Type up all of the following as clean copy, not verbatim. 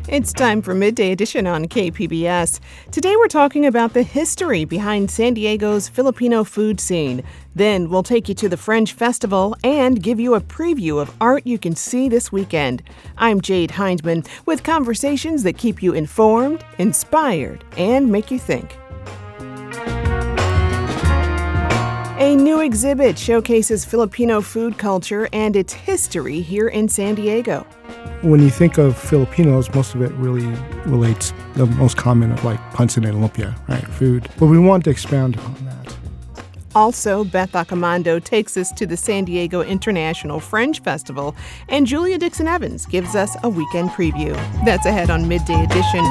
It's time for Midday Edition on KPBS. Today we're talking about the history behind San Diego's Filipino food scene. Then we'll take you to the Fringe Festival and give you a preview of art you can see this weekend. I'm Jade Hindman with conversations that keep you informed, inspired, and make you think. A new exhibit showcases Filipino food culture and its history here in San Diego. When you think of Filipinos, most of it really relates the most common of like pancit and lumpia, right? Food. But we want to expand upon that. Also, Beth Accomando takes us to the San Diego International Fringe Festival, and Julia Dixon Evans gives us a weekend preview. That's ahead on Midday Edition.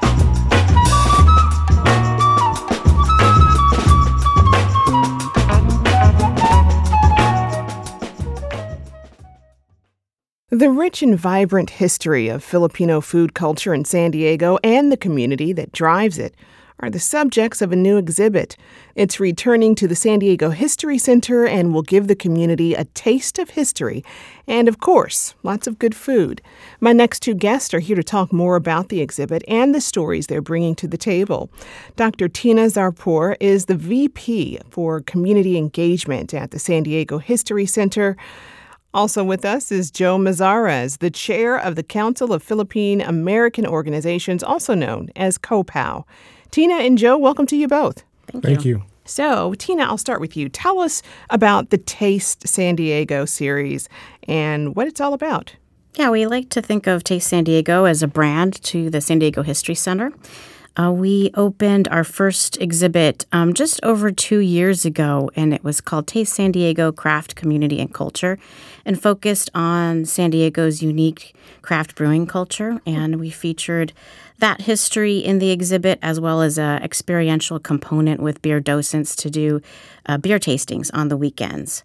The rich and vibrant history of Filipino food culture in San Diego and the community that drives it are the subjects of a new exhibit. It's returning to the San Diego History Center and will give the community a taste of history and, of course, lots of good food. My next two guests are here to talk more about the exhibit and the stories they're bringing to the table. Dr. Tina Zarpur is the VP for Community Engagement at the San Diego History Center. Also with us is Joe Mazares, the chair of the Council of Philippine American Organizations, also known as COPAO. Tina and Joe, welcome to you both. Thank you. So, Tina, I'll start with you. Tell us about the Taste San Diego series and what it's all about. Yeah, we like to think of Taste San Diego as a brand to the San Diego History Center. We opened our first exhibit just over 2 years ago, and it was called Taste San Diego Craft, Community, and Culture, and focused on San Diego's unique craft brewing culture. And we featured that history in the exhibit, as well as an experiential component with beer docents to do beer tastings on the weekends.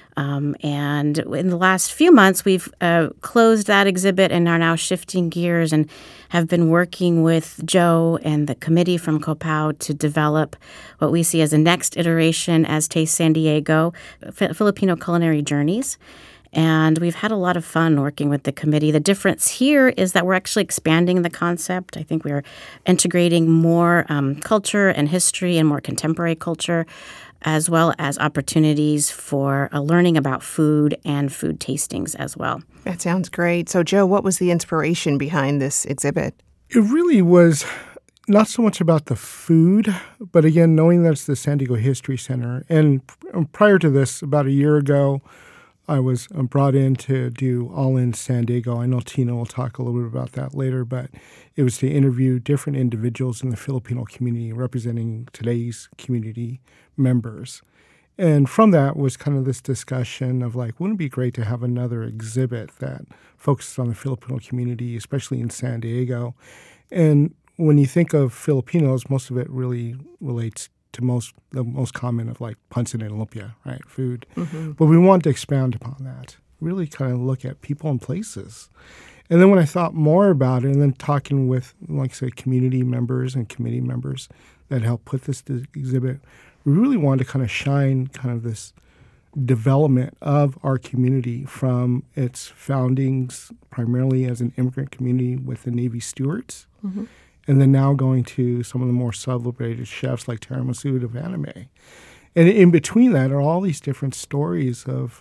And in the last few months, we've closed that exhibit and are now shifting gears and have been working with Joe and the committee from COPAO to develop what we see as a next iteration as Taste San Diego, Filipino Culinary Journeys. And we've had a lot of fun working with the committee. The difference here is that we're actually expanding the concept. I think we're integrating more culture and history and more contemporary culture, as well as opportunities for learning about food and food tastings as well. That sounds great. So, Joe, what was the inspiration behind this exhibit? It really was not so much about the food, but again, knowing that it's the San Diego History Center. And prior to this, about a year ago, I was brought in to do All in San Diego. I know Tina will talk a little bit about that later, but it was to interview different individuals in the Filipino community representing today's community members. And from that was kind of this discussion of like, wouldn't it be great to have another exhibit that focuses on the Filipino community, especially in San Diego? And when you think of Filipinos, most of it really relates to the most common of like pancit and lumpia, right? Food. Mm-hmm. But we want to expand upon that, really kind of look at people and places. And then when I thought more about it and then talking with, like I said, community members and committee members that helped put this exhibit, we really wanted to kind of shine kind of this development of our community from its foundings primarily as an immigrant community with the Navy Stewards. Mm-hmm. And then now going to some of the more celebrated chefs like Terry Masood of Anime. And in between that are all these different stories of,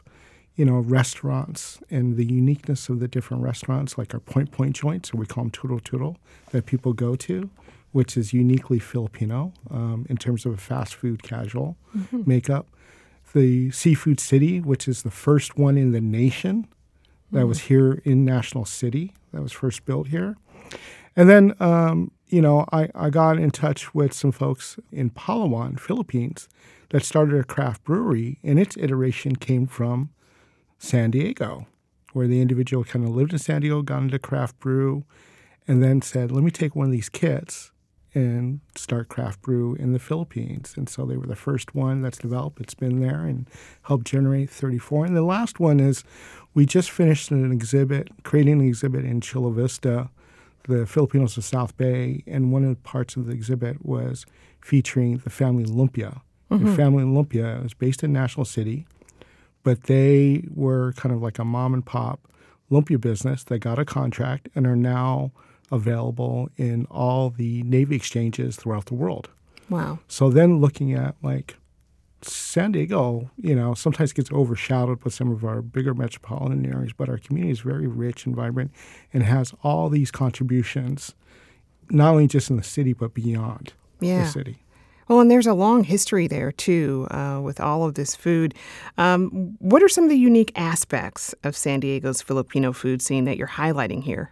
restaurants and the uniqueness of the different restaurants, like our Point joints, or we call them Turtle Turtle, that people go to, which is uniquely Filipino in terms of a fast food casual makeup. The Seafood City, which is the first one in the nation that was here in National City, that was first built here. And then, I got in touch with some folks in Palawan, Philippines, that started a craft brewery, and its iteration came from San Diego, where the individual kind of lived in San Diego, got into craft brew, and then said, let me take one of these kits and start craft brew in the Philippines. And so they were the first one that's developed. It's been there and helped generate 34. And the last one is we just finished creating an exhibit in Chula Vista, the Filipinos of South Bay, and one of the parts of the exhibit was featuring the family Lumpia. Mm-hmm. The family Lumpia is based in National City, but they were kind of like a mom and pop lumpia business that got a contract and are now available in all the Navy exchanges throughout the world. Wow. So then looking at like San Diego, sometimes gets overshadowed with some of our bigger metropolitan areas, but our community is very rich and vibrant and has all these contributions, not only just in the city, but beyond the city. Well, and there's a long history there, too, with all of this food. What are some of the unique aspects of San Diego's Filipino food scene that you're highlighting here?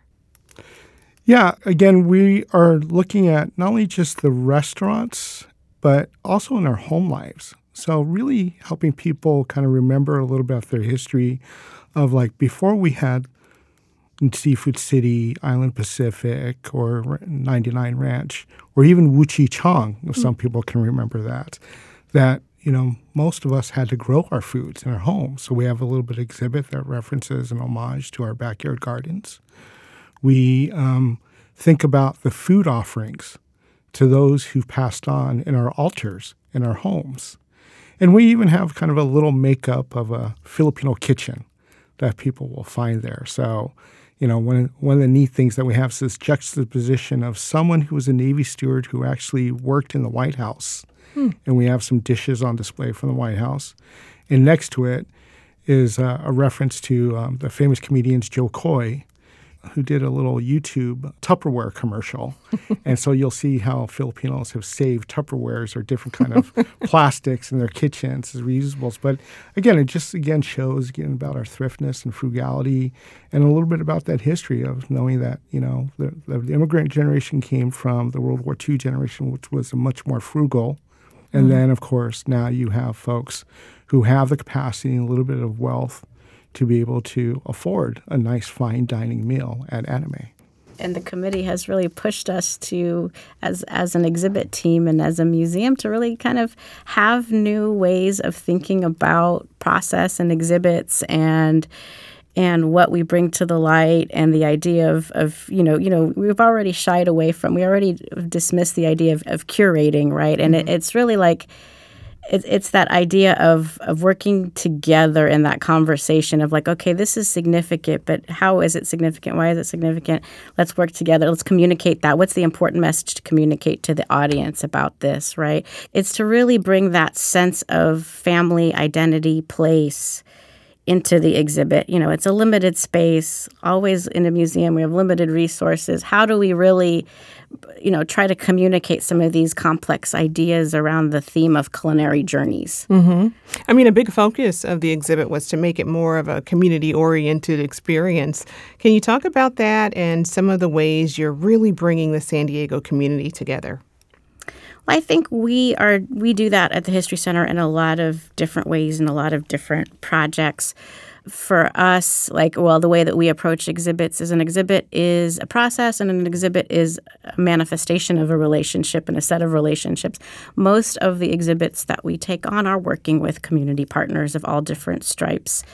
Yeah, again, we are looking at not only just the restaurants, but also in our home lives. So really helping people kind of remember a little bit of their history of like before we had Seafood City, Island Pacific, or 99 Ranch, or even Wuchi Chong, if some people can remember that, most of us had to grow our foods in our homes. So we have a little bit of exhibit that references an homage to our backyard gardens. We think about the food offerings to those who've passed on in our altars in our homes. And we even have kind of a little makeup of a Filipino kitchen that people will find there. So, one of the neat things that we have is this juxtaposition of someone who was a Navy steward who actually worked in the White House. And we have some dishes on display from the White House. And next to it is a reference to the famous comedians Joe Coy, who did a little YouTube Tupperware commercial. And so you'll see how Filipinos have saved Tupperwares or different kind of plastics in their kitchens as reusables. But again, it just shows about our thriftness and frugality and a little bit about that history of knowing that, the immigrant generation came from the World War II generation, which was a much more frugal. And then, of course, now you have folks who have the capacity and a little bit of wealth to be able to afford a nice fine dining meal at Anime. And the committee has really pushed us to, as an exhibit team and as a museum, to really kind of have new ways of thinking about process and exhibits and what we bring to the light, and the idea of we've already shied away from, we already dismissed the idea of curating, right? And it's really like, it's that idea of working together in that conversation of like, okay, this is significant, but how is it significant? Why is it significant? Let's work together. Let's communicate that. What's the important message to communicate to the audience about this, right? It's to really bring that sense of family, identity, place into the exhibit. It's a limited space. Always in a museum, we have limited resources. How do we really try to communicate some of these complex ideas around the theme of culinary journeys? Mm-hmm. I mean, a big focus of the exhibit was to make it more of a community-oriented experience. Can you talk about that and some of the ways you're really bringing the San Diego community together? Well, I think we do that at the History Center in a lot of different ways and a lot of different projects. For us, the way that we approach exhibits is an exhibit is a process and an exhibit is a manifestation of a relationship and a set of relationships. Most of the exhibits that we take on are working with community partners of all different stripes,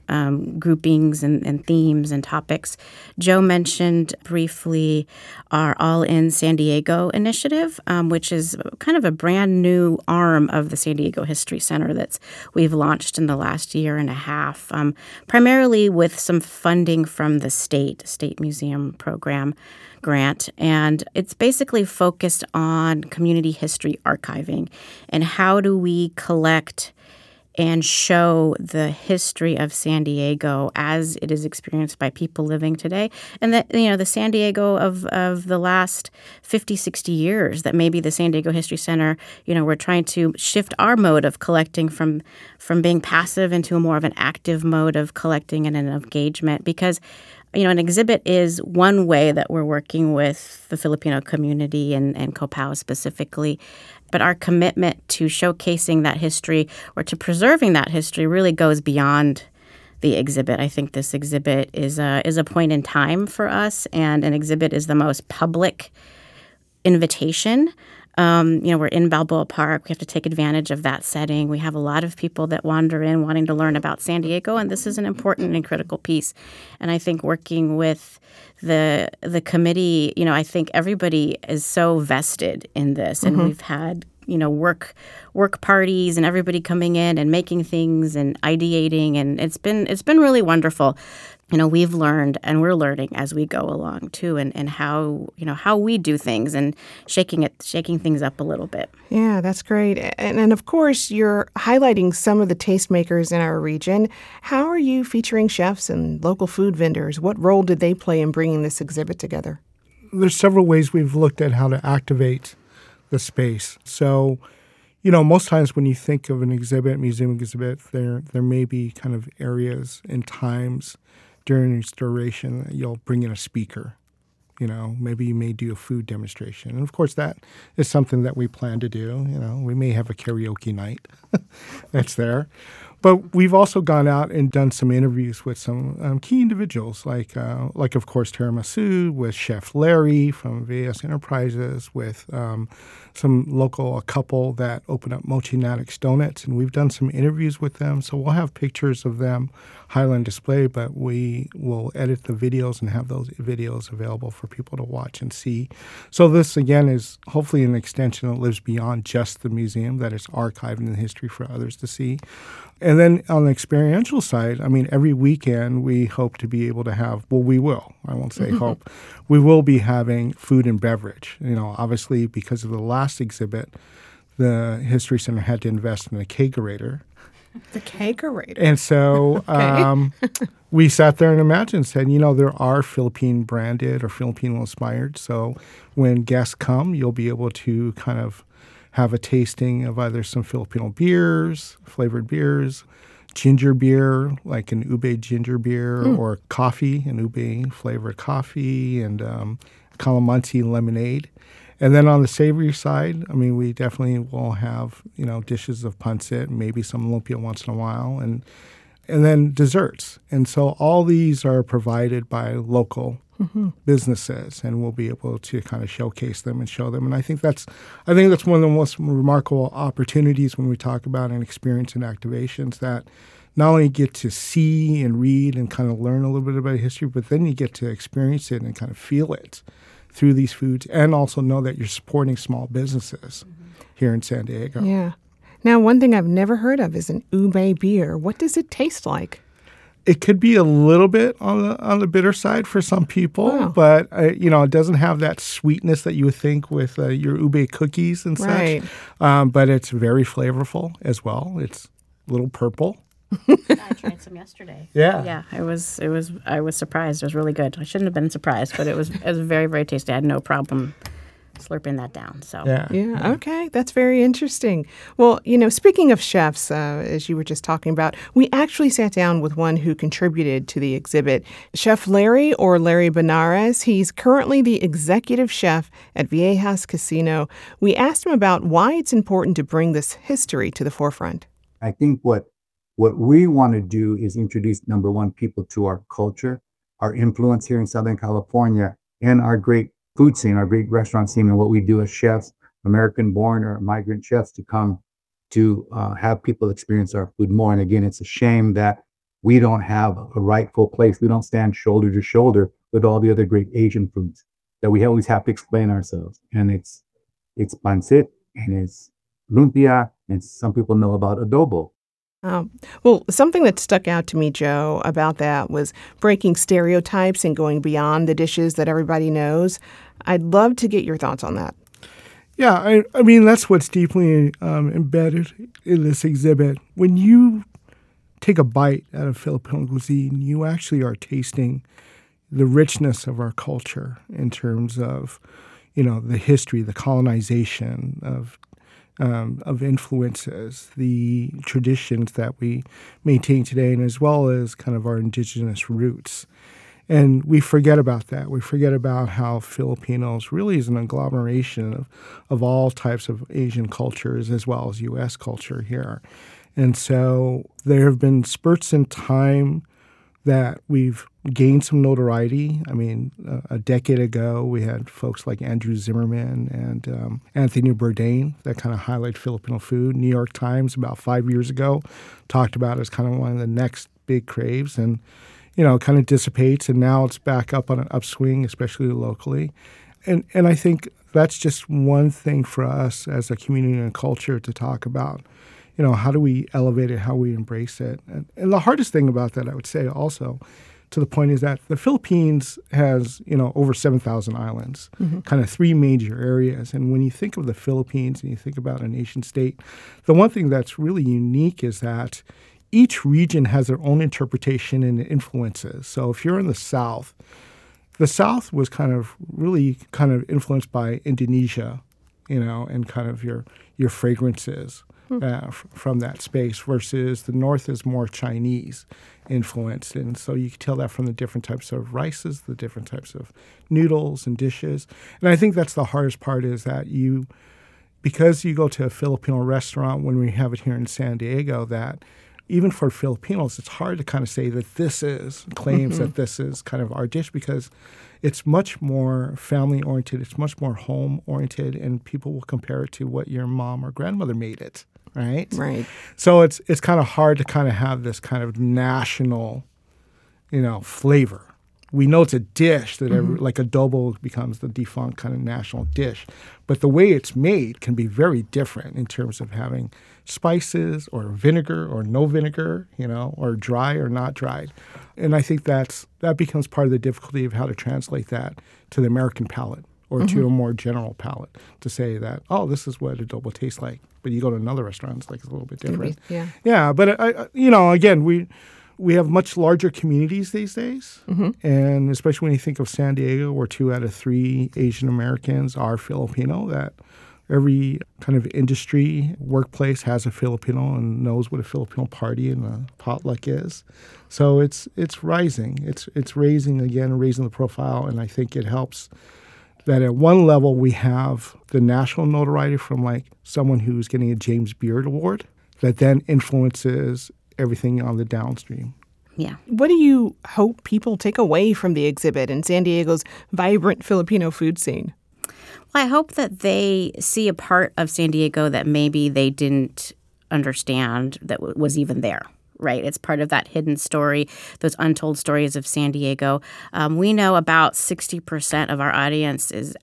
groupings and themes and topics. Joe mentioned briefly our All in San Diego initiative, which is kind of a brand new arm of the San Diego History Center that we've launched in the last year and a half, primarily with some funding from the state museum program grant. And it's basically focused on community history archiving and how do we collect and show the history of San Diego as it is experienced by people living today. And that, the San Diego of the last 50, 60 years, that maybe the San Diego History Center, we're trying to shift our mode of collecting from being passive into a more of an active mode of collecting and an engagement. Because an exhibit is one way that we're working with the Filipino community and Copao specifically. But our commitment to showcasing that history or to preserving that history really goes beyond the exhibit. I think this exhibit is a point in time for us, and an exhibit is the most public invitation. We're in Balboa Park. We have to take advantage of that setting. We have a lot of people that wander in wanting to learn about San Diego, and this is an important and critical piece. And I think working with the committee, I think everybody is so vested in this, and we've had work parties and everybody coming in and making things and ideating, and it's been really wonderful. we've learned and we're learning as we go along too, and how, how we do things and shaking things up a little bit. Yeah, that's great. And of course, you're highlighting some of the tastemakers in our region. How are you featuring chefs and local food vendors? What role did they play in bringing this exhibit together? There's several ways we've looked at how to activate the space. So, most times when you think of an exhibit, museum exhibit, there may be kind of areas and times during its duration that you'll bring in a speaker. Maybe you may do a food demonstration. And of course, that is something that we plan to do. We may have a karaoke night that's there. But we've also gone out and done some interviews with some key individuals, like of course, Tara Massoud, with Chef Larry from VAS Enterprises, with a couple that opened up Mochi Maddox Donuts, and we've done some interviews with them. So we'll have pictures of them highlight display, but we will edit the videos and have those videos available for people to watch and see. So this, again, is hopefully an extension that lives beyond just the museum, that is archived in the history for others to see. And then on the experiential side, every weekend we hope to be able to have, we won't say hope, we will be having food and beverage. Obviously because of the last exhibit, the History Center had to invest in a kegerator. The kegerator. And so we sat there and imagined, said, there are Philippine branded or Filipino inspired. So when guests come, you'll be able to kind of have a tasting of either some Filipino beers, flavored beers, ginger beer, like an ube ginger beer, or coffee, an ube flavored coffee, and calamansi lemonade. And then on the savory side, we definitely will have, dishes of pancit, maybe some lumpia once in a while, and then desserts. And so all these are provided by local businesses, and we'll be able to kind of showcase them and show them. And I think that's one of the most remarkable opportunities when we talk about an experience and activations, that not only get to see and read and kind of learn a little bit about history, but then you get to experience it and kind of feel it through these foods, and also know that you're supporting small businesses here in San Diego. Yeah. Now, one thing I've never heard of is an ube beer. What does it taste like? It could be a little bit on the bitter side for some people, but it doesn't have that sweetness that you would think with your ube cookies and such. But it's very flavorful as well. It's a little purple. I tried some yesterday. Yeah. I was surprised. It was really good. I shouldn't have been surprised, but it was very, very tasty. I had no problem slurping that down. So yeah. Okay, that's very interesting. Well, speaking of chefs, as you were just talking about, we actually sat down with one who contributed to the exhibit, Chef Larry, or Larry Benares. He's currently the executive chef at Viejas Casino. We asked him about why it's important to bring this history to the forefront. I think what we want to do is introduce, number one, people to our culture, our influence here in Southern California, and our great food scene, our great restaurant scene, and what we do as chefs, American-born or migrant chefs, to come to have people experience our food more. And again, it's a shame that we don't have a rightful place. We don't stand shoulder to shoulder with all the other great Asian foods, that we always have to explain ourselves. And it's pancit, and it's lumpia, and some people know about adobo. Well, something that stuck out to me, Joe, about that was breaking stereotypes and going beyond the dishes that everybody knows. I'd love to get your thoughts on that. Yeah, I mean, that's what's deeply embedded in this exhibit. When you take a bite out of Filipino cuisine, you actually are tasting the richness of our culture in terms of, the history, the colonization of influences, the traditions that we maintain today, and as well as kind of our indigenous roots. And we forget about that. We forget about how Filipinos really is an agglomeration of all types of Asian cultures as well as U.S. culture here. And so there have been spurts in time that we've gained some notoriety. I mean, a decade ago, we had folks like Andrew Zimmerman and Anthony Bourdain that kind of highlight Filipino food. New York Times, about 5 years ago, talked about it as kind of one of the next big craves, and, kind of dissipates, and now it's back up on an upswing, especially locally. And I think that's just one thing for us as a community and culture to talk about. How do we elevate it, how we embrace it? And the hardest thing about that, I would say also, to the point is that the Philippines has, over 7,000 islands, kind of three major areas. And when you think of the Philippines and you think about a nation state, the one thing that's really unique is that each region has their own interpretation and influences. So if you're in the South was really influenced by Indonesia, and kind of your fragrances from that space, versus the North is more Chinese influenced. And so you can tell that from the different types of rices, the different types of noodles and dishes. And I think that's the hardest part, is that because you go to a Filipino restaurant, when we have it here in San Diego, that even for Filipinos, it's hard to kind of say that claims that this is kind of our dish, because it's much more family-oriented, it's much more home-oriented, and people will compare it to what your mom or grandmother made it, right? Right. So it's kind of hard to kind of have this kind of national, flavor. We know it's a dish that like adobo becomes the defunct kind of national dish, but the way it's made can be very different in terms of having spices or vinegar or no vinegar, or dry or not dried. And I think that becomes part of the difficulty of how to translate that to the American palate or to a more general palate, to say that, oh, this is what adobo tastes like. But you go to another restaurant, it's like a little bit different. Yeah. Yeah, but, again, we have much larger communities these days, and especially when you think of San Diego, where 2 out of 3 Asian Americans are Filipino, that every kind of industry, workplace has a Filipino and knows what a Filipino party and a potluck is. So it's rising. It's raising the profile, and I think it helps that at one level we have the national notoriety from like someone who's getting a James Beard Award that then influences everything on the downstream. Yeah. What do you hope people take away from the exhibit and San Diego's vibrant Filipino food scene? Well, I hope that they see a part of San Diego that maybe they didn't understand that was even there. Right. It's part of that hidden story, those untold stories of San Diego. We know about 60% of our audience is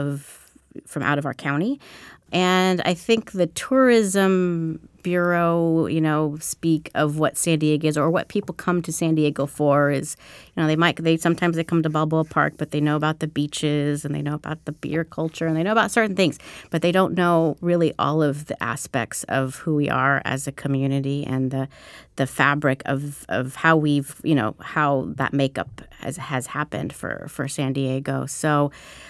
from out of our county. And I think the tourism bureau, speak of what San Diego is, or what people come to San Diego for is, sometimes they come to Balboa Park, but they know about the beaches and they know about the beer culture and they know about certain things, but they don't know really all of the aspects of who we are as a community and the fabric of how we've, how that makeup has happened for San Diego. So,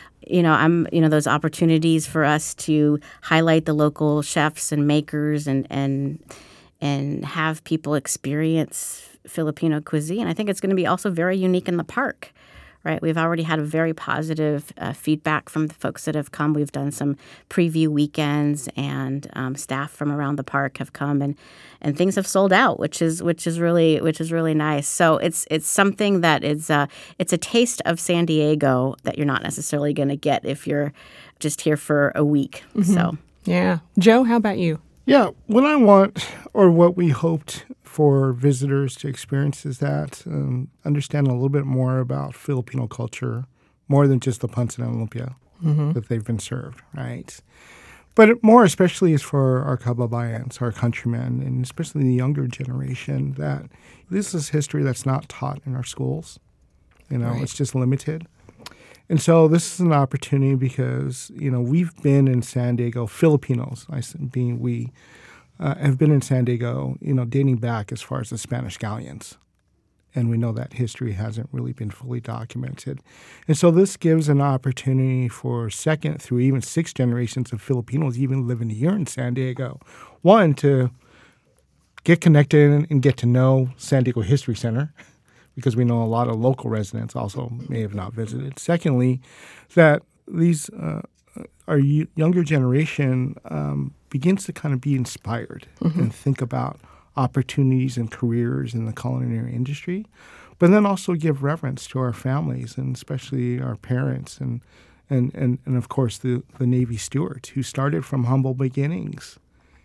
those opportunities for us to highlight the local chefs and makers and have people experience Filipino cuisine. I think it's going to be also very unique in the park, right? We've already had a very positive feedback from the folks that have come. We've done some preview weekends, and staff from around the park have come, and things have sold out, which is really nice. So it's something that is it's a taste of San Diego that you're not necessarily going to get if you're just here for a week. So yeah, Joe, how about you? Yeah, what I want, or what we hoped for visitors to experience, is that understand a little bit more about Filipino culture, more than just the pancit and lumpia that they've been served, right? But more especially is for our kababayans, our countrymen, and especially the younger generation, that this is history that's not taught in our schools. Right. It's just limited. And so this is an opportunity because, we've been in San Diego, Filipinos, being we, have been in San Diego, dating back as far as the Spanish galleons. And we know that history hasn't really been fully documented. And so this gives an opportunity for 2nd through even 6th generations of Filipinos even living here in San Diego. One, to get connected and get to know San Diego History Center, because we know a lot of local residents also may have not visited. Secondly, that these our younger generation begins to kind of be inspired and think about opportunities and careers in the culinary industry, but then also give reverence to our families, and especially our parents and of course the Navy stewards who started from humble beginnings,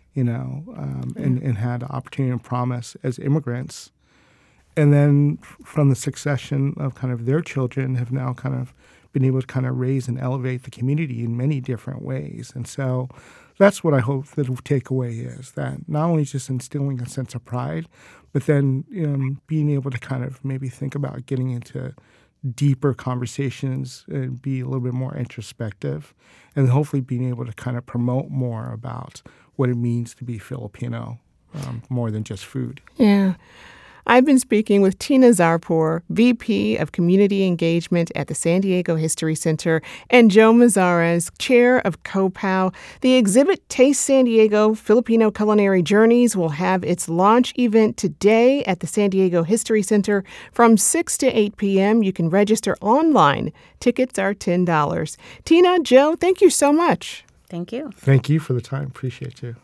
and had the opportunity and promise as immigrants. And then from the succession of kind of their children have now kind of been able to kind of raise and elevate the community in many different ways. And so that's what I hope the takeaway is, that not only just instilling a sense of pride, but then being able to kind of maybe think about getting into deeper conversations and be a little bit more introspective, and hopefully being able to kind of promote more about what it means to be Filipino, more than just food. Yeah. I've been speaking with Tina Zarpur, VP of Community Engagement at the San Diego History Center, and Joe Mazares, Chair of COPOW. The exhibit Taste San Diego Filipino Culinary Journeys will have its launch event today at the San Diego History Center from 6 to 8 p.m. You can register online. Tickets are $10. Tina, Joe, thank you so much. Thank you. Thank you for the time. Appreciate you.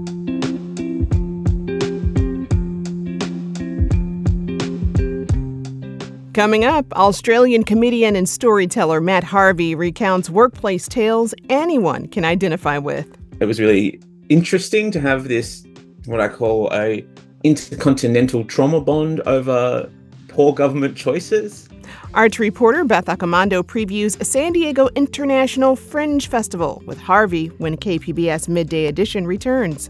Coming up, Australian comedian and storyteller Matt Harvey recounts workplace tales anyone can identify with. It was really interesting to have this, what I call a intercontinental trauma bond over poor government choices. Arts reporter Beth Accomando previews a San Diego International Fringe Festival with Harvey when KPBS Midday Edition returns.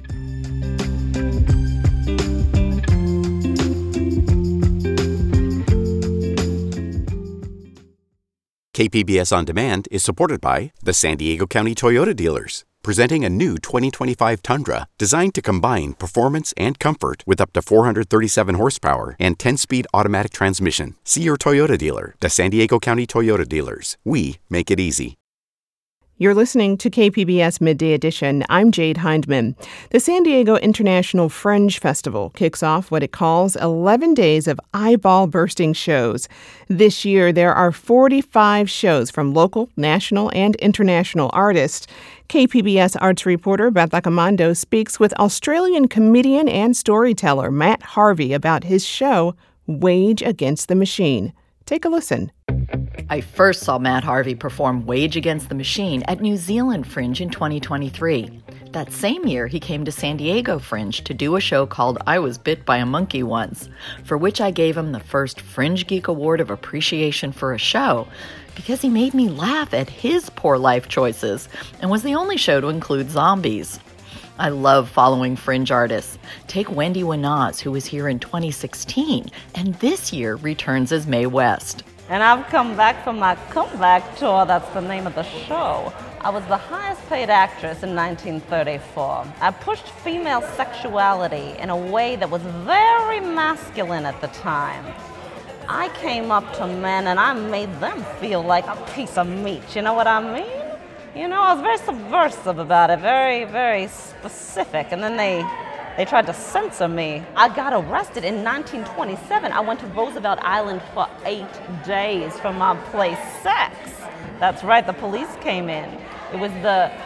KPBS On Demand is supported by the San Diego County Toyota dealers, presenting a new 2025 Tundra designed to combine performance and comfort with up to 437 horsepower and 10-speed automatic transmission. See your Toyota dealer. The San Diego County Toyota dealers. We make it easy. You're listening to KPBS Midday Edition. I'm Jade Hindman. The San Diego International Fringe Festival kicks off what it calls 11 days of eyeball-bursting shows. This year, there are 45 shows from local, national, and international artists. KPBS arts reporter Beth Accomando speaks with Australian comedian and storyteller Matt Harvey about his show, Wage Against the Machine. Take a listen. I first saw Matt Harvey perform Wage Against the Machine at New Zealand Fringe in 2023. That same year, he came to San Diego Fringe to do a show called I Was Bit by a Monkey Once, for which I gave him the first Fringe Geek Award of Appreciation for a show, because he made me laugh at his poor life choices and was the only show to include zombies. I love following fringe artists. Take Wendy Wanaz, who was here in 2016, and this year returns as Mae West. And I've come back from my comeback tour, that's the name of the show. I was the highest paid actress in 1934. I pushed female sexuality in a way that was very masculine at the time. I came up to men and I made them feel like a piece of meat, you know what I mean? You know, I was very subversive about it, very, very specific, and then they tried to censor me. I got arrested in 1927. I went to Roosevelt Island for 8 days for my play Sex. That's right, the police came in. It was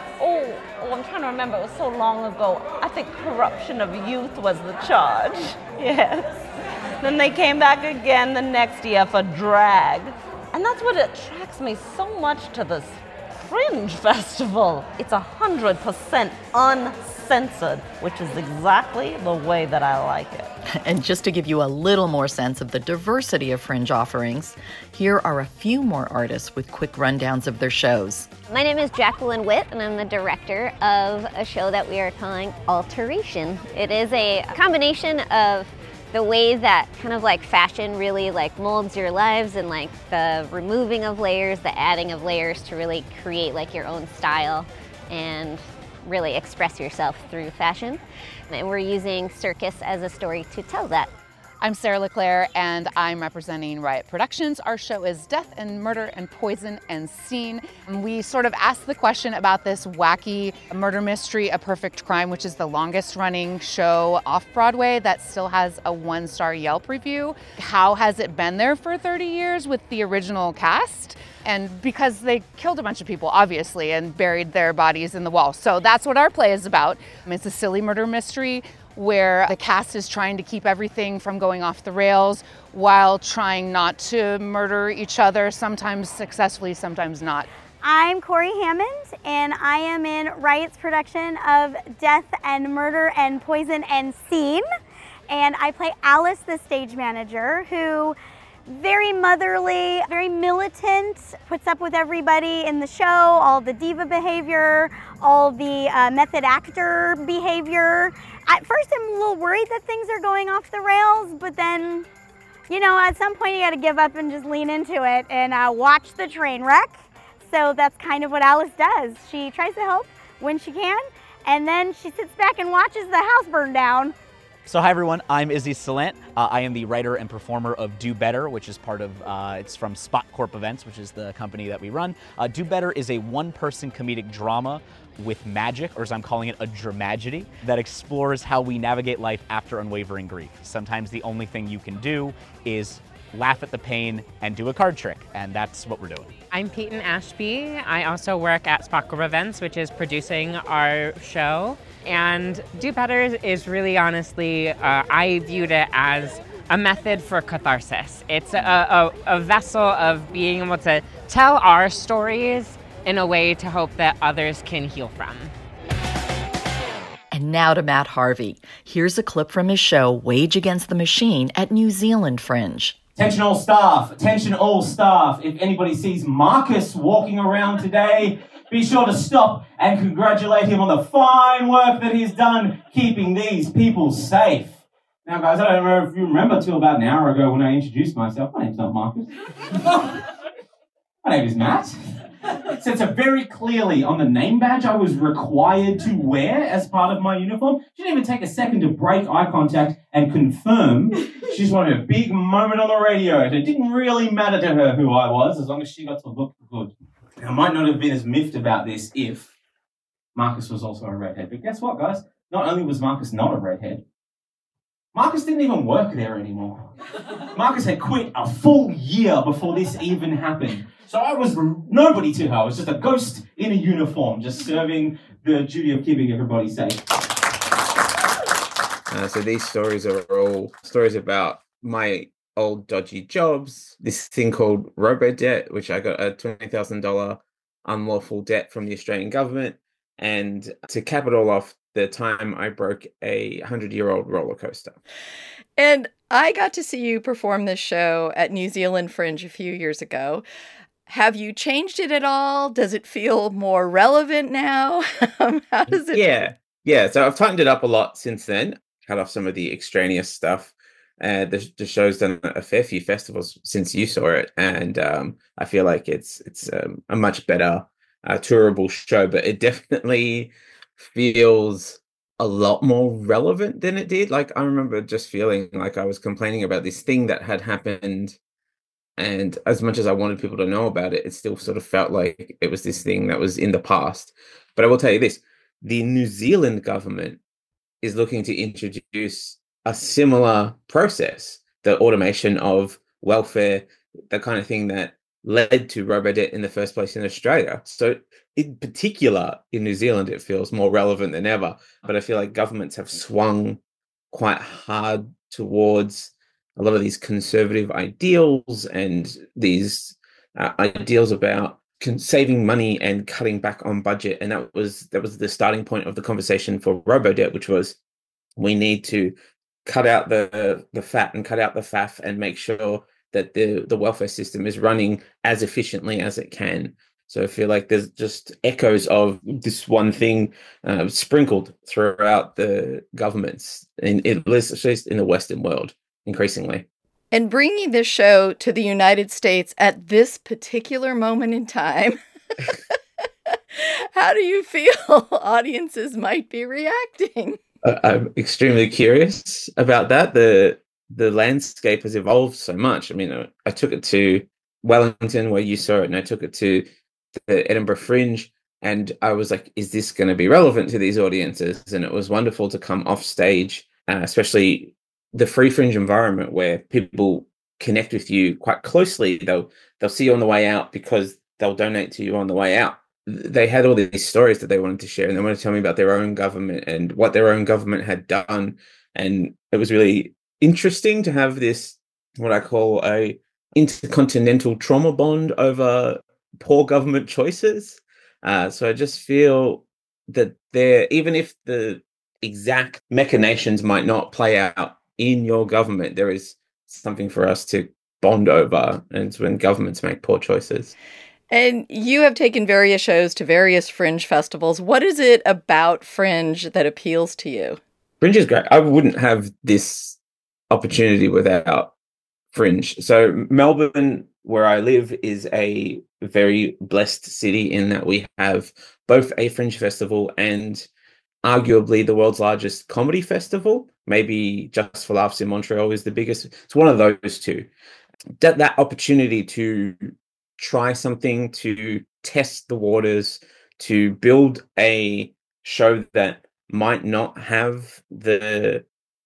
I'm trying to remember, it was so long ago. I think corruption of youth was the charge, yes. Then they came back again the next year for drag. And that's what attracts me so much to this Fringe Festival. It's 100% uncensored, which is exactly the way that I like it. And just to give you a little more sense of the diversity of Fringe offerings, here are a few more artists with quick rundowns of their shows. My name is Jacqueline Witt, and I'm the director of a show that we are calling Alteration. It is a combination of the way that kind of like fashion really like molds your lives, and like the removing of layers, the adding of layers to really create like your own style and really express yourself through fashion. And we're using circus as a story to tell that. I'm Sarah LeClaire, and I'm representing Riot Productions. Our show is Death and Murder and Poison and Scene. And we sort of asked the question about this wacky murder mystery, A Perfect Crime, which is the longest running show off-Broadway that still has a 1-star Yelp review. How has it been there for 30 years with the original cast? And because they killed a bunch of people, obviously, and buried their bodies in the wall. So that's what our play is about. It's a silly murder mystery where the cast is trying to keep everything from going off the rails while trying not to murder each other, sometimes successfully, sometimes not. I'm Corey Hammond, and I am in Riot's production of Death and Murder and Poison and Scene. And I play Alice, the stage manager, who very motherly, very militant, puts up with everybody in the show, all the diva behavior, all the method actor behavior. At first I'm a little worried that things are going off the rails, but then, you know, at some point you gotta give up and just lean into it and watch the train wreck. So that's kind of what Alice does. She tries to help when she can, and then she sits back and watches the house burn down. So hi everyone, I'm Izzy Salant. I am the writer and performer of Do Better, which is part of, it's from Spot Corp Events, which is the company that we run. Do Better is a one-person comedic drama with magic, or as I'm calling it, a dramagedy, that explores how we navigate life after unwavering grief. Sometimes the only thing you can do is laugh at the pain and do a card trick, and that's what we're doing. I'm Peyton Ashby. I also work at Spot Corp Events, which is producing our show. And Do Better is really honestly, I viewed it as a method for catharsis. It's a vessel of being able to tell our stories in a way to hope that others can heal from. And now to Matt Harvey. Here's a clip from his show, Wage Against the Machine, at New Zealand Fringe. Attention all staff, attention all staff. If anybody sees Marcus walking around today, be sure to stop and congratulate him on the fine work that he's done keeping these people safe. Now guys, I don't know if you remember till about an hour ago when I introduced myself. My name's not Marcus. My name is Matt. It says so very clearly on the name badge I was required to wear as part of my uniform. She didn't even take a second to break eye contact and confirm. She just wanted a big moment on the radio. It didn't really matter to her who I was as long as she got to look good. I might not have been as miffed about this if Marcus was also a redhead. But guess what, guys? Not only was Marcus not a redhead, Marcus didn't even work there anymore. Marcus had quit a full year before this even happened. So I was nobody to her. I was just a ghost in a uniform, just serving the duty of keeping everybody safe. So these stories are all stories about my old dodgy jobs, this thing called robo-debt, which I got a $20,000 unlawful debt from the Australian government, and to cap it all off, the time I broke a 100-year-old roller coaster. And I got to see you perform this show at New Zealand Fringe a few years ago. Have you changed it at all? Does it feel more relevant now? How does it? Yeah. So I've tightened it up a lot since then. Cut off some of the extraneous stuff. The show's done a fair few festivals since you saw it, and I feel like it's a much better tourable show. But it definitely feels a lot more relevant than it did. Like I remember just feeling like I was complaining about this thing that had happened. And as much as I wanted people to know about it, it still sort of felt like it was this thing that was in the past. But I will tell you this, the New Zealand government is looking to introduce a similar process, the automation of welfare, the kind of thing that led to robo-debt in the first place in Australia. So in particular, in New Zealand, it feels more relevant than ever. But I feel like governments have swung quite hard towards a lot of these conservative ideals and these ideals about saving money and cutting back on budget. And that was the starting point of the conversation for robo-debt, which was we need to cut out the fat and cut out the faff and make sure that the welfare system is running as efficiently as it can. So I feel like there's just echoes of this one thing sprinkled throughout the governments, at least in the Western world, increasingly. And bringing this show to the United States at this particular moment in time, how do you feel audiences might be reacting? I'm extremely curious about that. The landscape has evolved so much. I mean, I took it to Wellington where you saw it, and I took it to the Edinburgh Fringe, and I was like, is this going to be relevant to these audiences? And it was wonderful to come off stage, especially the free fringe environment where people connect with you quite closely. They'll see you on the way out because they'll donate to you on the way out. They had all these stories that they wanted to share, and they wanted to tell me about their own government and what their own government had done. And it was really interesting to have this, what I call a intercontinental trauma bond over poor government choices. So I just feel that even if the exact machinations might not play out in your government, there is something for us to bond over, and it's when governments make poor choices. And you have taken various shows to various Fringe festivals. What is it about Fringe that appeals to you? Fringe is great. I wouldn't have this opportunity without Fringe. So Melbourne, where I live, is a very blessed city in that we have both a Fringe festival and arguably the world's largest comedy festival. Maybe Just for Laughs in Montreal is the biggest. It's one of those two. That opportunity to try something, to test the waters, to build a show that might not have the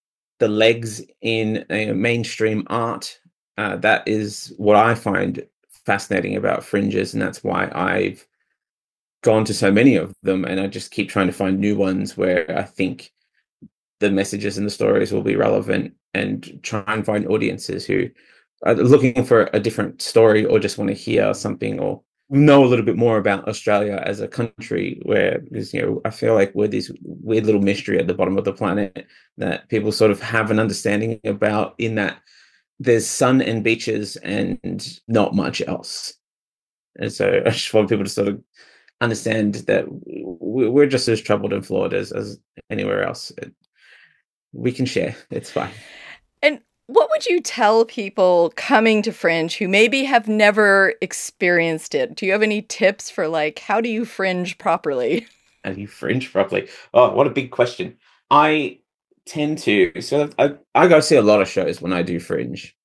legs in mainstream art. That is what I find fascinating about Fringes, and that's why I've gone to so many of them, and I just keep trying to find new ones where I think the messages and the stories will be relevant, and try and find audiences who are looking for a different story or just want to hear something or know a little bit more about Australia as a country, where there's, I feel like we're this weird little mystery at the bottom of the planet that people sort of have an understanding about, in that there's sun and beaches and not much else. And so I just want people to sort of understand that we're just as troubled and flawed as anywhere else. We can share. It's fine. And what would you tell people coming to Fringe who maybe have never experienced it? Do you have any tips for, like, how do you fringe properly? How do you fringe properly? Oh, what a big question. I tend to, so I go see a lot of shows when I do Fringe.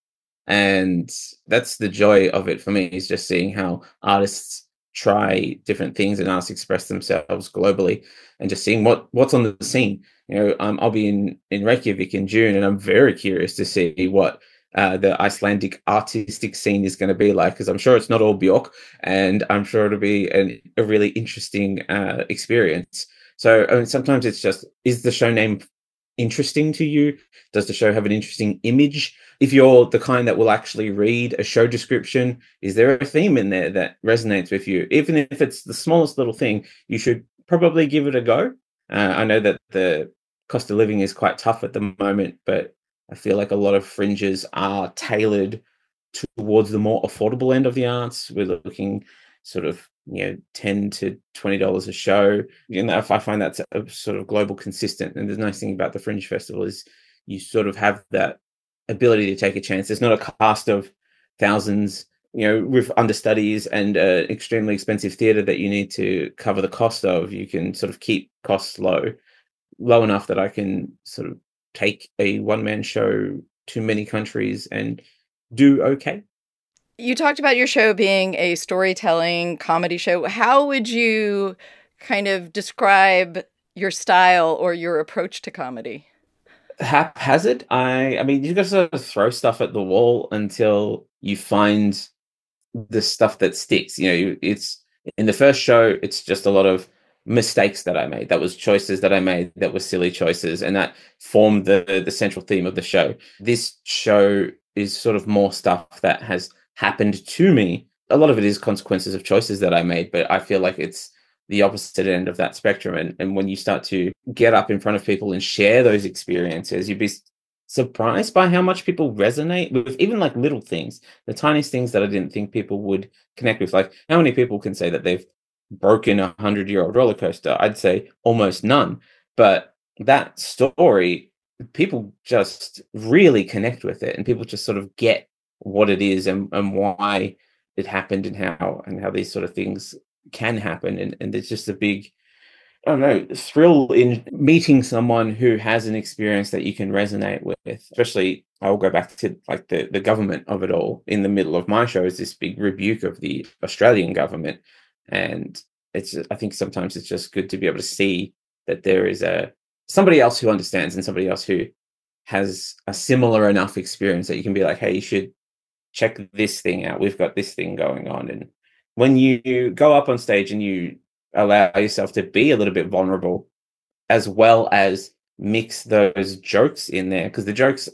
And that's the joy of it for me, is just seeing how artists try different things and artists express themselves globally, and just seeing what's on the scene. I'll be in Reykjavik in June, and I'm very curious to see what the Icelandic artistic scene is going to be like, because I'm sure it's not all Björk, and I'm sure it'll be a really interesting experience. So sometimes it's just, is the show name interesting to you? Does the show have an interesting image? If you're the kind that will actually read a show description, is there a theme in there that resonates with you? Even if it's the smallest little thing, you should probably give it a go. I know that the cost of living is quite tough at the moment, but I feel like a lot of Fringes are tailored towards the more affordable end of the arts. We're looking sort of, $10 to $20 a show. I find that's a sort of global consistent. And the nice thing about the Fringe Festival is you sort of have that ability to take a chance. There's not a cast of thousands, with understudies and extremely expensive theatre that you need to cover the cost of. You can sort of keep costs low enough that I can sort of take a one-man show to many countries and do okay. You talked about your show being a storytelling comedy show. How would you kind of describe your style or your approach to comedy? Haphazard. I mean, you got to sort of throw stuff at the wall until you find the stuff that sticks. It's in the first show, it's just a lot of mistakes that I made. That was choices that I made that were silly choices, and that formed the central theme of the show. This show is sort of more stuff that has happened to me. A lot of it is consequences of choices that I made, but I feel like it's the opposite end of that spectrum. And when you start to get up in front of people and share those experiences, you'd be surprised by how much people resonate with even like little things, the tiniest things that I didn't think people would connect with. Like, how many people can say that they've broken a 100-year-old roller coaster? I'd say almost none. But that story, people just really connect with it, and people just sort of get what it is and why it happened, and how these sort of things can happen. And there's just a big, I don't know, thrill in meeting someone who has an experience that you can resonate with. Especially, I'll go back to like the government of it all. In the middle of my show is this big rebuke of the Australian government. And I think sometimes it's just good to be able to see that there is somebody else who understands, and somebody else who has a similar enough experience that you can be like, hey, you should check this thing out. We've got this thing going on. And when you go up on stage and you allow yourself to be a little bit vulnerable, as well as mix those jokes in there, because the jokes,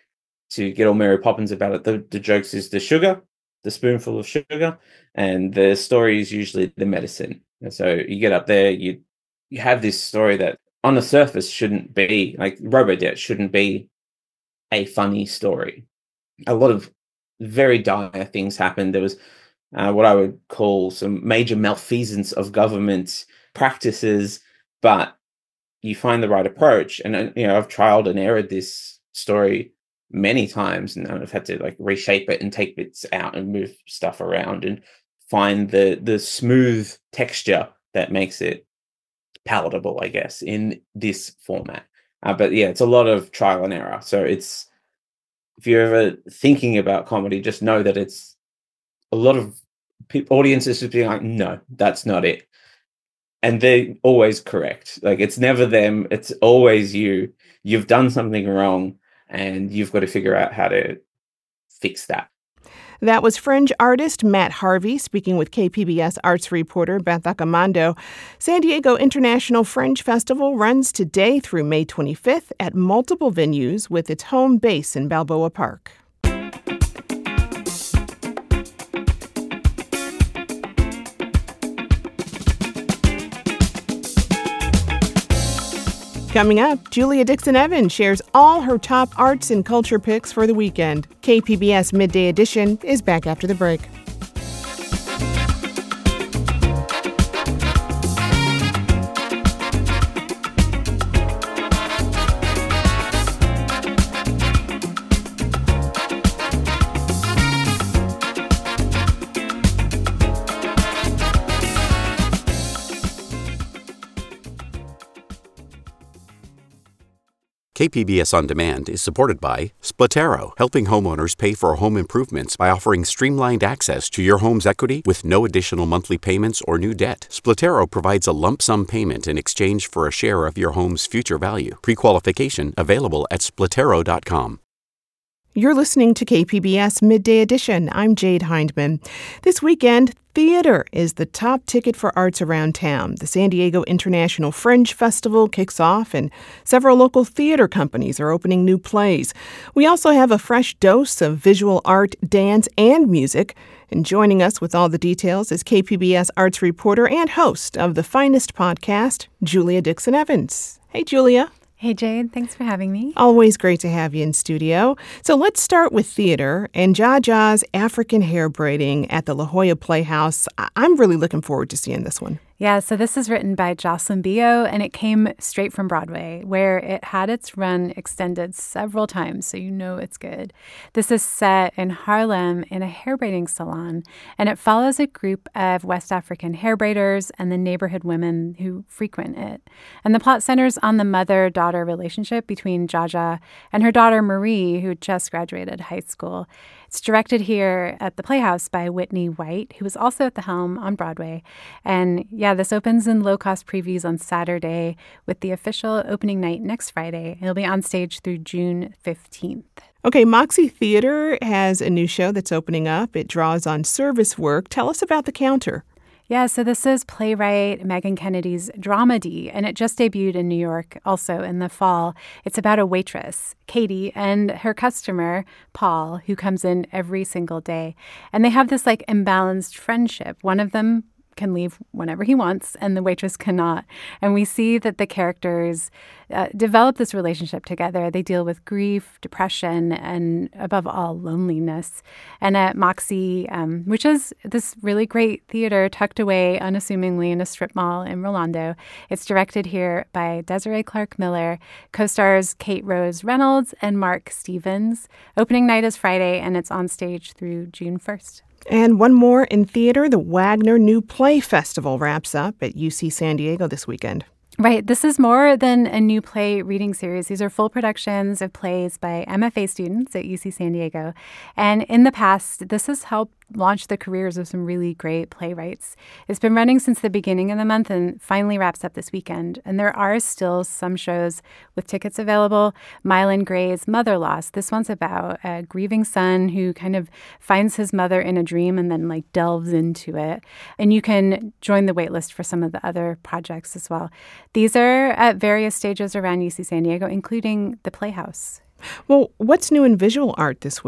to get all Mary Poppins about it, the jokes is the sugar, the spoonful of sugar, and the story is usually the medicine. And so you get up there, you have this story that on the surface shouldn't be, like Robodebt shouldn't be a funny story. A lot of very dire things happened. There was what I would call some major malfeasance of government practices, but you find the right approach. And I've trialed and errored this story many times, and I've had to like reshape it and take bits out and move stuff around and find the smooth texture that makes it palatable, I guess, in this format. But yeah, it's a lot of trial and error. So it's, if you're ever thinking about comedy, just know that it's a lot of audiences just being like, no, that's not it. And they're always correct. Like, it's never them, it's always you. You've done something wrong, and you've got to figure out how to fix that. That was Fringe artist Matt Harvey speaking with KPBS arts reporter Beth Accomando. San Diego International Fringe Festival runs today through May 25th at multiple venues with its home base in Balboa Park. Coming up, Julia Dixon-Evans shares all her top arts and culture picks for the weekend. KPBS Midday Edition is back after the break. KPBS On Demand is supported by Splatero, helping homeowners pay for home improvements by offering streamlined access to your home's equity with no additional monthly payments or new debt. Splatero provides a lump sum payment in exchange for a share of your home's future value. Pre-qualification available at Splatero.com. You're listening to KPBS Midday Edition. I'm Jade Hindman. This weekend, theater is the top ticket for arts around town. The San Diego International Fringe Festival kicks off, and several local theater companies are opening new plays. We also have a fresh dose of visual art, dance, and music. And joining us with all the details is KPBS arts reporter and host of the Finest podcast, Julia Dixon-Evans. Hey, Julia. Hey, Jade. Thanks for having me. Always great to have you in studio. So let's start with theater and Jaja's African Hair Braiding at the La Jolla Playhouse. I'm really looking forward to seeing this one. Yeah, so this is written by Jocelyn Bio, and it came straight from Broadway, where it had its run extended several times, so you know it's good. This is set in Harlem in a hair braiding salon, and it follows a group of West African hair braiders and the neighborhood women who frequent it. And the plot centers on the mother-daughter relationship between Jaja and her daughter Marie, who just graduated high school. It's directed here at the Playhouse by Whitney White, who was also at the helm on Broadway. And yeah, this opens in low-cost previews on Saturday with the official opening night next Friday. It'll be on stage through June 15th. Okay, Moxie Theater has a new show that's opening up. It draws on service work. Tell us about The Counter. Yeah, so this is playwright Megan Kennedy's dramedy, and it just debuted in New York also in the fall. It's about a waitress, Katie, and her customer, Paul, who comes in every single day. And they have this imbalanced friendship. One of them can leave whenever he wants, and the waitress cannot. And we see that the characters develop this relationship together. They deal with grief, depression, and above all, loneliness. And at Moxie, which is this really great theater tucked away unassumingly in a strip mall in Rolando, it's directed here by Desiree Clark Miller, co-stars Kate Rose Reynolds and Mark Stevens. Opening night is Friday, and it's on stage through June 1st. And one more in theater, the Wagner New Play Festival wraps up at UC San Diego this weekend. Right. This is more than a new play reading series. These are full productions of plays by MFA students at UC San Diego. And in the past, this has helped launch the careers of some really great playwrights. It's been running since the beginning of the month and finally wraps up this weekend. And there are still some shows with tickets available. Mylan Gray's Mother Loss. This one's about a grieving son who kind of finds his mother in a dream and then delves into it. And you can join the waitlist for some of the other projects as well. These are at various stages around UC San Diego, including the Playhouse. Well, what's new in visual art this week?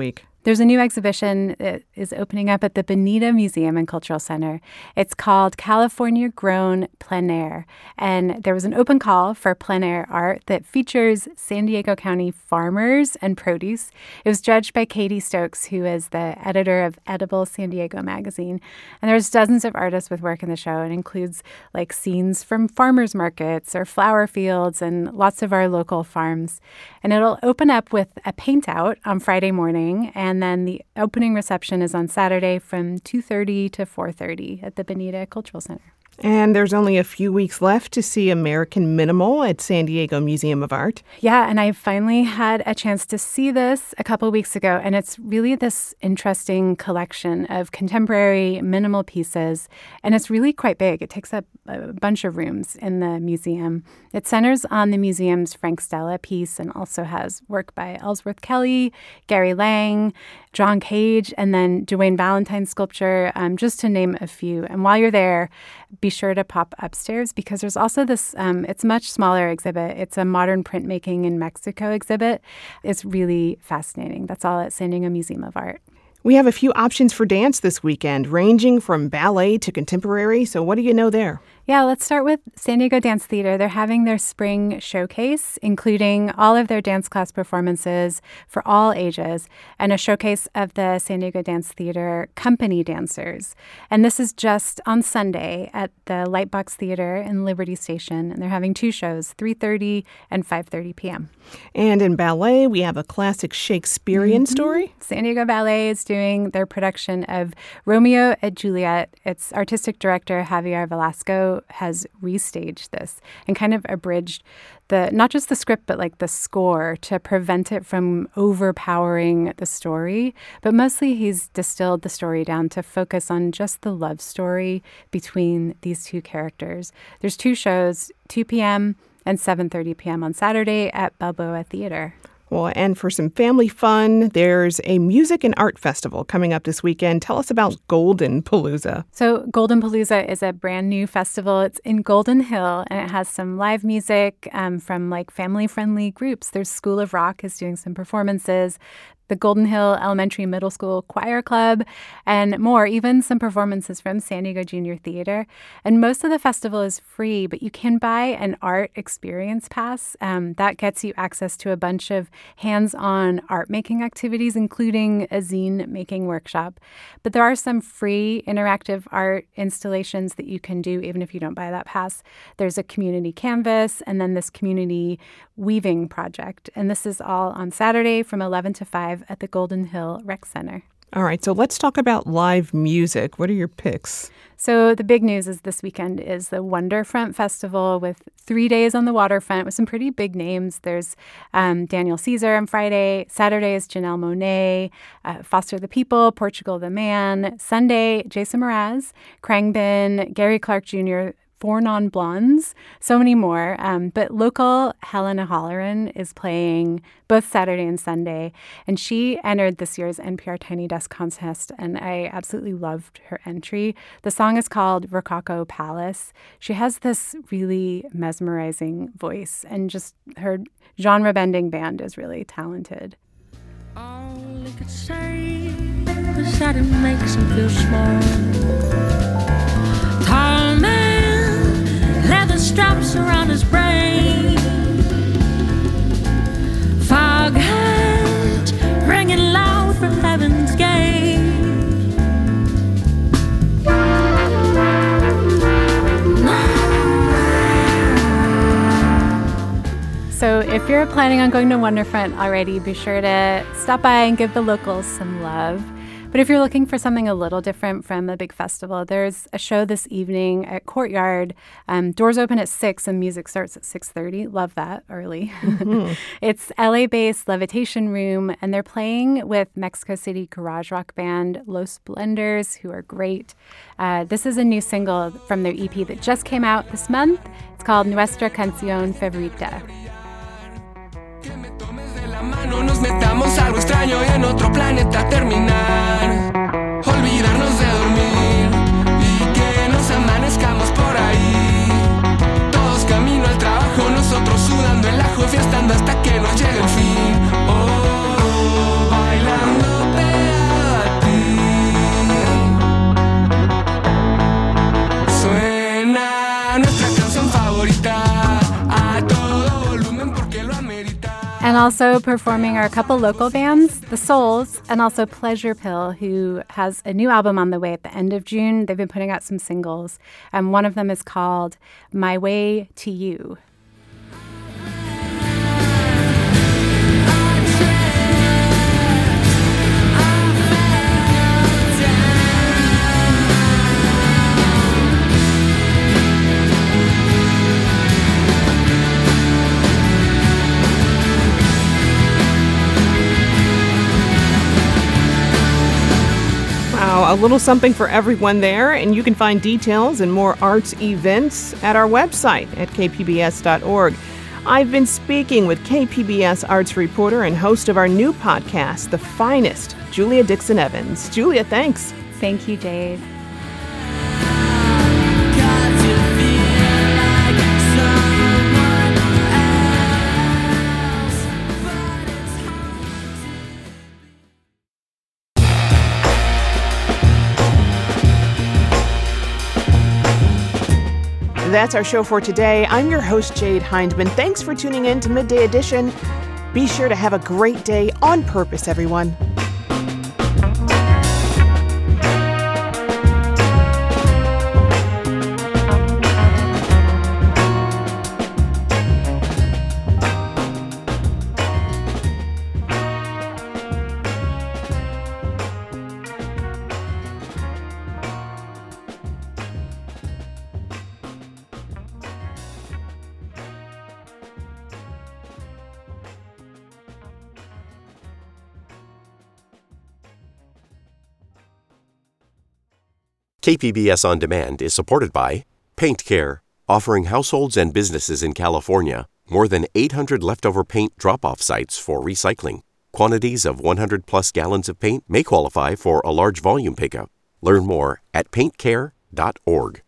There's a new exhibition that is opening up at the Bonita Museum and Cultural Center. It's called California Grown Plein Air. And there was an open call for plein air art that features San Diego County farmers and produce. It was judged by Katie Stokes, who is the editor of Edible San Diego magazine. And there's dozens of artists with work in the show. It includes like scenes from farmers markets or flower fields and lots of our local farms. And it'll open up with a paint out on Friday morning, and then the opening reception is on Saturday from 2:30 to 4:30 at the Bonita Cultural Center. And there's only a few weeks left to see American Minimal at San Diego Museum of Art. Yeah, and I finally had a chance to see this a couple weeks ago, and it's really this interesting collection of contemporary minimal pieces, and it's really quite big. It takes up a bunch of rooms in the museum. It centers on the museum's Frank Stella piece and also has work by Ellsworth Kelly, Gary Lang, John Cage, and then Dwayne Valentine's sculpture, just to name a few. And while you're there, be sure to pop upstairs because there's also this, it's a much smaller exhibit. It's a modern printmaking in Mexico exhibit. It's really fascinating. That's all at San Diego Museum of Art. We have a few options for dance this weekend, ranging from ballet to contemporary. So what do you know there? Yeah, let's start with San Diego Dance Theater. They're having their spring showcase, including all of their dance class performances for all ages, and a showcase of the San Diego Dance Theater company dancers. And this is just on Sunday at the Lightbox Theater in Liberty Station, and they're having two shows, 3:30 and 5:30 p.m. And in ballet, we have a classic Shakespearean story. San Diego Ballet is doing their production of Romeo and Juliet. Its artistic director, Javier Velasco, has restaged this and kind of abridged not just the script, but like the score to prevent it from overpowering the story. But mostly he's distilled the story down to focus on just the love story between these two characters. There's two shows, 2 p.m. and 7:30 p.m. on Saturday at Balboa Theater. Well, and for some family fun, there's a music and art festival coming up this weekend. Tell us about Golden Palooza. So Golden Palooza is a brand new festival. It's in Golden Hill, and it has some live music from like family-friendly groups. There's School of Rock is doing some performances, the Golden Hill Elementary Middle School Choir Club, and more, even some performances from San Diego Junior Theater. And most of the festival is free, but you can buy an art experience pass. That gets you access to a bunch of hands-on art-making activities, including a zine-making workshop. But there are some free interactive art installations that you can do even if you don't buy that pass. There's a community canvas and then this community weaving project. And this is all on Saturday from 11 to 5 at the Golden Hill Rec Center. All right, so let's talk about live music. What are your picks? So the big news is this weekend is the Wonderfront Festival with 3 days on the waterfront with some pretty big names. There's Daniel Caesar on Friday. Saturday is Janelle Monáe, Foster the People, Portugal the Man. Sunday, Jason Mraz, Khruangbin, Gary Clark Jr., Four Non-Blondes, so many more. But local Helena Holleran is playing both Saturday and Sunday. And she entered this year's NPR Tiny Desk contest, and I absolutely loved her entry. The song is called Rococo Palace. She has this really mesmerizing voice, and just her genre-bending band is really talented. All he could say was that it makes him feel small. Tall man, leather straps around his brain, fog hat ringing loud from heaven's gate. So if you're planning on going to Wonderfront already, be sure to stop by and give the locals some love. But if you're looking for something a little different from a big festival, there's a show this evening at Courtyard. Doors open at 6 and music starts at 6:30. Love that, early. Mm-hmm. It's LA-based Levitation Room, and they're playing with Mexico City garage rock band Los Blenders, who are great. This is a new single from their EP that just came out this month. It's called Nuestra Canción Favorita. No nos metamos algo extraño y en otro planeta terminar. Olvidarnos de dormir y que nos amanezcamos por ahí. Todos camino al trabajo, nosotros sudando el ajo, fiestando hasta que nos llegue el fin. Oh, bailando. And also performing are a couple local bands, The Souls, and also Pleasure Pill, who has a new album on the way at the end of June. They've been putting out some singles, and one of them is called My Way to You. A little something for everyone there, and you can find details and more arts events at our website at kpbs.org. I've been speaking with KPBS arts reporter and host of our new podcast, The Finest, Julia Dixon Evans. Julia, thanks. Thank you, Jade. That's our show for today. I'm your host, Jade Hindman. Thanks for tuning in to Midday Edition. Be sure to have a great day on purpose, everyone. KPBS On Demand is supported by Paint Care, offering households and businesses in California more than 800 leftover paint drop-off sites for recycling. Quantities of 100-plus gallons of paint may qualify for a large volume pickup. Learn more at paintcare.org.